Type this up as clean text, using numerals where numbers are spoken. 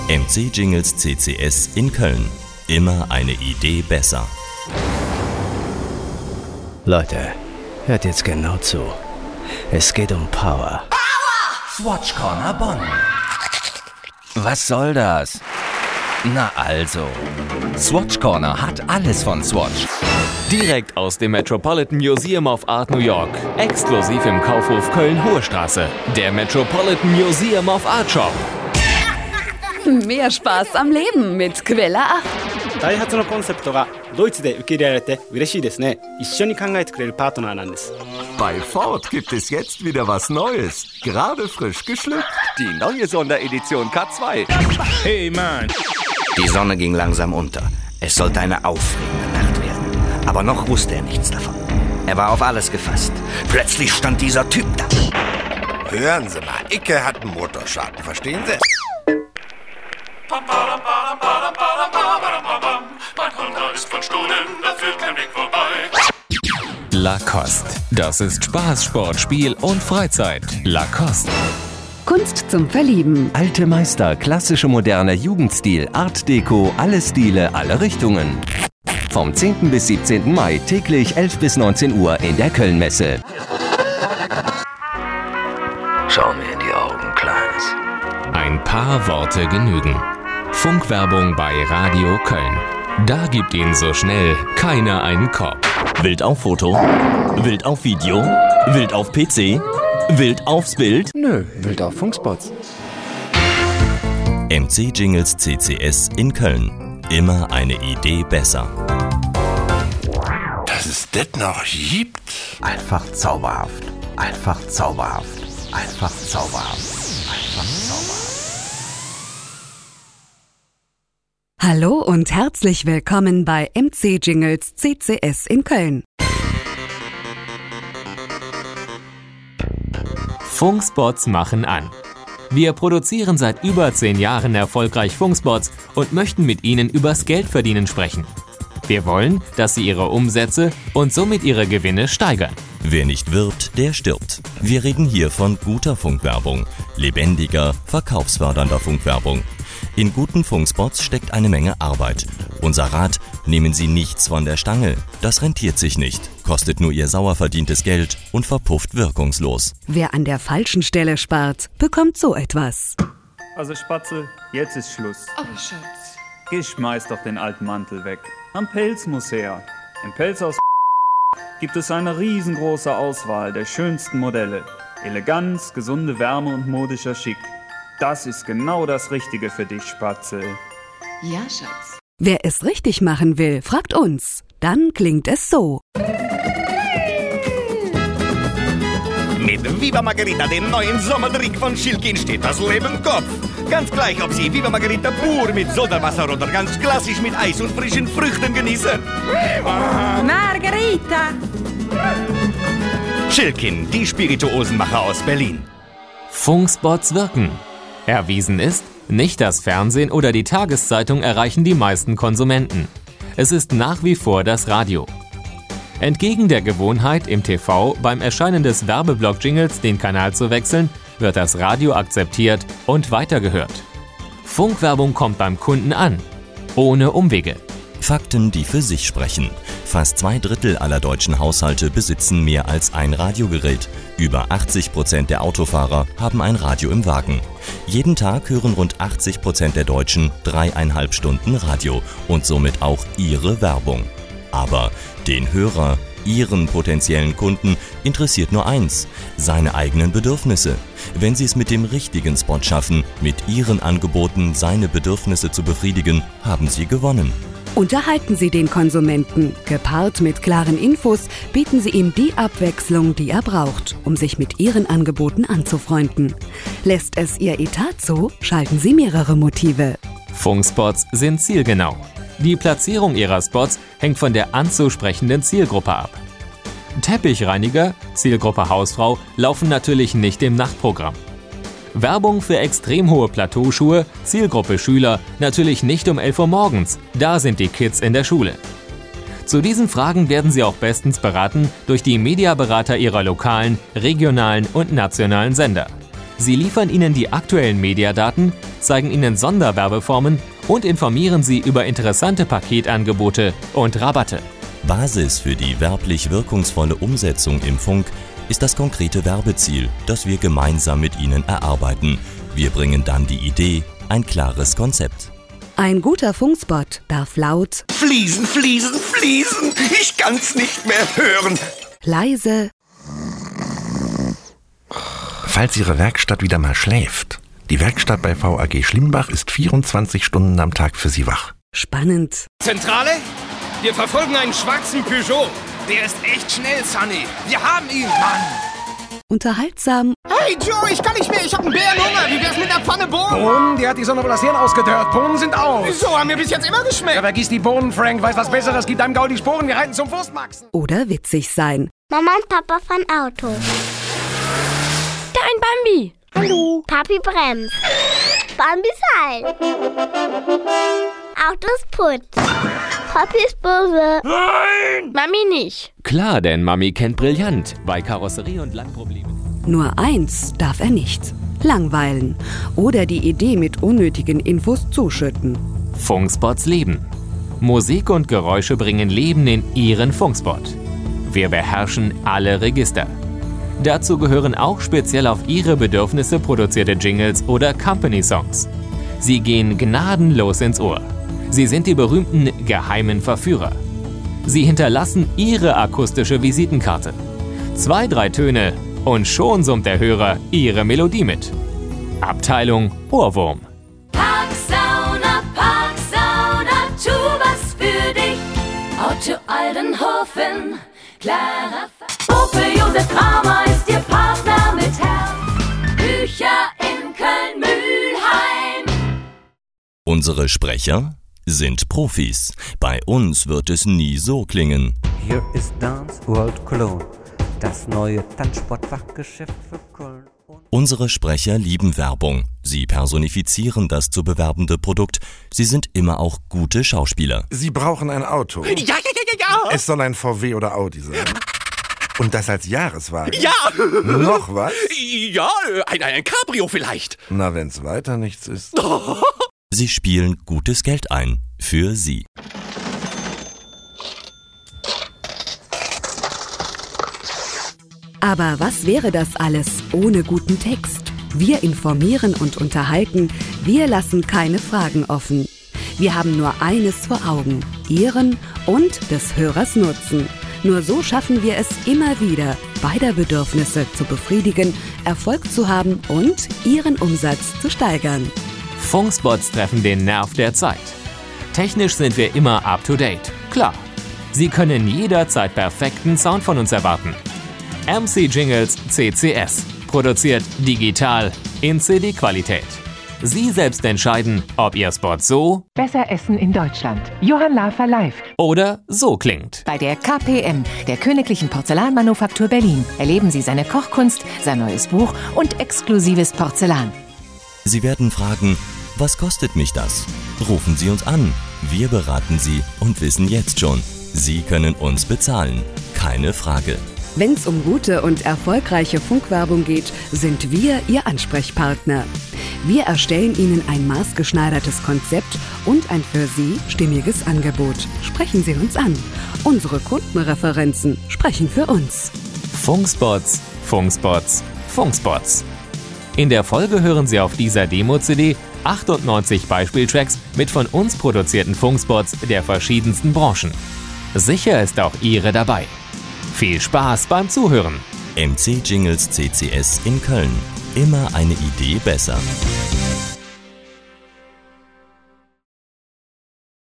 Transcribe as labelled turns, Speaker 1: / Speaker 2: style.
Speaker 1: MC Jingles CCS in Köln. Immer eine Idee besser.
Speaker 2: Leute, hört jetzt genau zu. Es geht um Power.
Speaker 3: Swatch Corner Bonn.
Speaker 4: Was soll das? Na also, Swatch Corner hat alles von Swatch.
Speaker 5: Direkt aus dem Metropolitan Museum of Art New York. Exklusiv im Kaufhof Köln-Hohe-Straße. Der Metropolitan Museum of Art Shop.
Speaker 6: Mehr Spaß am Leben mit Quelle 8.
Speaker 7: ダイハツのコンセプトがドイツで受け入れられて嬉しいですね。一緒に考えてくれるパートナーなんです。
Speaker 8: Bei Ford gibt es jetzt wieder was Neues. Gerade frisch geschlüpft.
Speaker 4: Die neue Sonderedition K2.
Speaker 2: Hey Mann!
Speaker 9: Die Sonne ging langsam unter. Es sollte eine aufregende Nacht werden. Aber noch wusste er nichts davon. Er war auf alles gefasst. Plötzlich stand dieser Typ da.
Speaker 10: Hören Sie mal, Icke hat einen Motorschaden, verstehen Sie?
Speaker 11: Mein Honda ist von Stunden, da führt kein Weg vorbei.
Speaker 5: Lacoste. Das ist Spaß, Sport, Spiel und Freizeit. Lacoste.
Speaker 6: Kunst zum Verlieben.
Speaker 4: Alte Meister, klassische, moderne, Jugendstil, Art Deco, alle Stile, alle Richtungen. Vom 10. bis 17. Mai täglich 11 bis 19 Uhr in der Kölnmesse.
Speaker 9: Schau mir in die Augen, Kleines.
Speaker 5: Ein paar Worte genügen. Funkwerbung bei Radio Köln. Da gibt Ihnen so schnell keiner einen Korb.
Speaker 1: Wild auf Foto? Wild auf Video? Wild auf PC? Wild aufs Bild?
Speaker 2: Nö, wild auf Funkspots.
Speaker 1: MC Jingles CCS in Köln. Immer eine Idee besser.
Speaker 10: Dass es das noch gibt?
Speaker 9: Einfach zauberhaft. Einfach zauberhaft. Einfach zauberhaft. Einfach zauberhaft.
Speaker 6: Hallo und herzlich willkommen bei MC Jingles CCS in Köln.
Speaker 5: Funkspots machen an. Wir produzieren seit über 10 Jahren erfolgreich Funkspots und möchten mit Ihnen übers Geldverdienen sprechen. Wir wollen, dass Sie Ihre Umsätze und somit Ihre Gewinne steigern.
Speaker 1: Wer nicht wirbt, der stirbt. Wir reden hier von guter Funkwerbung, lebendiger, verkaufsfördernder Funkwerbung. In guten Funkspots steckt eine Menge Arbeit. Unser Rat: nehmen Sie nichts von der Stange. Das rentiert sich nicht, kostet nur Ihr sauer verdientes Geld und verpufft wirkungslos.
Speaker 6: Wer an der falschen Stelle spart, bekommt so etwas.
Speaker 12: Also Spatzel, jetzt ist Schluss.
Speaker 13: Aber Schatz.
Speaker 12: Geh, schmeiß doch den alten Mantel weg. Am Pelz muss her. Im Pelzhaus gibt es eine riesengroße Auswahl der schönsten Modelle. Eleganz, gesunde Wärme und modischer Schick. Das ist genau das Richtige für dich, Spatzel.
Speaker 13: Ja, Schatz.
Speaker 6: Wer es richtig machen will, fragt uns. Dann klingt es so.
Speaker 14: Mit Viva Margarita, dem neuen Sommerdrink von Schilkin, steht das Leben Kopf. Ganz gleich, ob Sie Viva Margarita pur mit Sodawasser oder ganz klassisch mit Eis und frischen Früchten genießen.
Speaker 13: Margarita!
Speaker 14: Schilkin, die Spirituosenmacher aus Berlin.
Speaker 5: Funkspots wirken. Erwiesen ist, nicht das Fernsehen oder die Tageszeitung erreichen die meisten Konsumenten. Es ist nach wie vor das Radio. Entgegen der Gewohnheit, im TV beim Erscheinen des Werbeblock-Jingles den Kanal zu wechseln, wird das Radio akzeptiert und weitergehört. Funkwerbung kommt beim Kunden an, ohne Umwege.
Speaker 1: Fakten, die für sich sprechen. Fast 2/3 aller deutschen Haushalte besitzen mehr als ein Radiogerät. Über 80% der Autofahrer haben ein Radio im Wagen. Jeden Tag hören rund 80% der Deutschen 3,5 Stunden Radio und somit auch ihre Werbung. Aber den Hörer, Ihren potenziellen Kunden, interessiert nur eins: seine eigenen Bedürfnisse. Wenn Sie es mit dem richtigen Spot schaffen, mit Ihren Angeboten seine Bedürfnisse zu befriedigen, haben Sie gewonnen.
Speaker 6: Unterhalten Sie den Konsumenten. Gepaart mit klaren Infos bieten Sie ihm die Abwechslung, die er braucht, um sich mit Ihren Angeboten anzufreunden. Lässt es Ihr Etat zu, schalten Sie mehrere Motive.
Speaker 5: Funkspots sind zielgenau. Die Platzierung Ihrer Spots hängt von der anzusprechenden Zielgruppe ab. Teppichreiniger, Zielgruppe Hausfrau, laufen natürlich nicht im Nachtprogramm. Werbung für extrem hohe Plateauschuhe, Zielgruppe Schüler, natürlich nicht um 11 Uhr morgens, da sind die Kids in der Schule. Zu diesen Fragen werden Sie auch bestens beraten durch die Mediaberater Ihrer lokalen, regionalen und nationalen Sender. Sie liefern Ihnen die aktuellen Mediadaten, zeigen Ihnen Sonderwerbeformen und informieren Sie über interessante Paketangebote und Rabatte.
Speaker 1: Basis für die werblich wirkungsvolle Umsetzung im Funk ist das konkrete Werbeziel, das wir gemeinsam mit Ihnen erarbeiten. Wir bringen dann die Idee, ein klares Konzept.
Speaker 6: Ein guter Funkspot darf laut,
Speaker 10: Fliesen, Fliesen, Fliesen! Ich kann's nicht mehr hören!
Speaker 6: leise,
Speaker 15: Falls Ihre Werkstatt wieder mal schläft. Die Werkstatt bei VAG Schlimbach ist 24 Stunden am Tag für Sie wach.
Speaker 6: spannend,
Speaker 16: Zentrale? Wir verfolgen einen schwarzen Peugeot. Der ist echt schnell, Sunny. Wir haben ihn, Mann.
Speaker 6: unterhaltsam,
Speaker 16: Hey, Joe, ich kann nicht mehr. Ich hab einen Bärenhunger. Wie wär's mit der Pfanne Bohnen?
Speaker 17: Bohnen? Die hat die Sonne wohl das Hirn ausgedörrt. Bohnen sind aus.
Speaker 16: So haben mir bis jetzt immer geschmeckt.
Speaker 17: Ja, vergiss die Bohnen, Frank. Weiß was Besseres. Gib deinem Gaul die Sporen. Wir reiten zum Wurstmaxen.
Speaker 6: oder witzig sein.
Speaker 18: Mama und Papa fahren Auto. Da ein Bambi. Hallo. Papi bremst. Bambi ist halt. Auto ist putz. Papi ist böse. Nein! Mami nicht.
Speaker 5: Klar, denn Mami kennt brillant bei Karosserie und Lackproblemen.
Speaker 6: Nur eins darf er nicht: langweilen oder die Idee mit unnötigen Infos zuschütten.
Speaker 5: Funkspots leben. Musik und Geräusche bringen Leben in Ihren Funkspot. Wir beherrschen alle Register. Dazu gehören auch speziell auf Ihre Bedürfnisse produzierte Jingles oder Company-Songs. Sie gehen gnadenlos ins Ohr. Sie sind die berühmten geheimen Verführer. Sie hinterlassen Ihre akustische Visitenkarte. 2, 3 Töne und schon summt der Hörer Ihre Melodie mit. Abteilung Ohrwurm.
Speaker 19: Parksauna, tu was für dich. Auto Aldenhofen, Clara Opel Josef Kramer ist Ihr Partner mit Herz. Bücher in Köln-Mühlheim.
Speaker 1: Unsere Sprecher sind Profis. Bei uns wird es nie so klingen.
Speaker 2: Hier ist Dance World Cologne, das neue Tanzsportfachgeschäft für Köln.
Speaker 1: Unsere Sprecher lieben Werbung. Sie personifizieren das zu bewerbende Produkt. Sie sind immer auch gute Schauspieler.
Speaker 15: Sie brauchen ein Auto.
Speaker 16: Ja.
Speaker 15: Es soll ein VW oder Audi sein. Und das als Jahreswagen.
Speaker 16: Ja.
Speaker 15: Noch was?
Speaker 16: Ja, ein Cabrio vielleicht.
Speaker 15: Na, wenn's weiter nichts ist.
Speaker 1: Sie spielen gutes Geld ein. Für Sie.
Speaker 6: Aber was wäre das alles ohne guten Text? Wir informieren und unterhalten, wir lassen keine Fragen offen. Wir haben nur eines vor Augen: Ihren und des Hörers Nutzen. Nur so schaffen wir es immer wieder, beider Bedürfnisse zu befriedigen, Erfolg zu haben und Ihren Umsatz zu steigern.
Speaker 5: Funkspots treffen den Nerv der Zeit. Technisch sind wir immer up to date. Klar. Sie können jederzeit perfekten Sound von uns erwarten. MC Jingles CCS. Produziert digital in CD-Qualität. Sie selbst entscheiden, ob Ihr Spot so
Speaker 20: Besser essen in Deutschland. Johann Lafer live.
Speaker 5: oder so klingt.
Speaker 20: Bei der KPM, der Königlichen Porzellanmanufaktur Berlin, erleben Sie seine Kochkunst, sein neues Buch und exklusives Porzellan.
Speaker 1: Sie werden fragen, was kostet mich das? Rufen Sie uns an. Wir beraten Sie und wissen jetzt schon, Sie können uns bezahlen. Keine Frage.
Speaker 6: Wenn's um gute und erfolgreiche Funkwerbung geht, sind wir Ihr Ansprechpartner. Wir erstellen Ihnen ein maßgeschneidertes Konzept und ein für Sie stimmiges Angebot. Sprechen Sie uns an. Unsere Kundenreferenzen sprechen für uns.
Speaker 5: Funkspots, Funkspots, Funkspots. In der Folge hören Sie auf dieser Demo-CD 98 Beispieltracks mit von uns produzierten Funkspots der verschiedensten Branchen. Sicher ist auch Ihre dabei. Viel Spaß beim Zuhören.
Speaker 1: MC Jingles CCS in Köln. Immer eine Idee besser.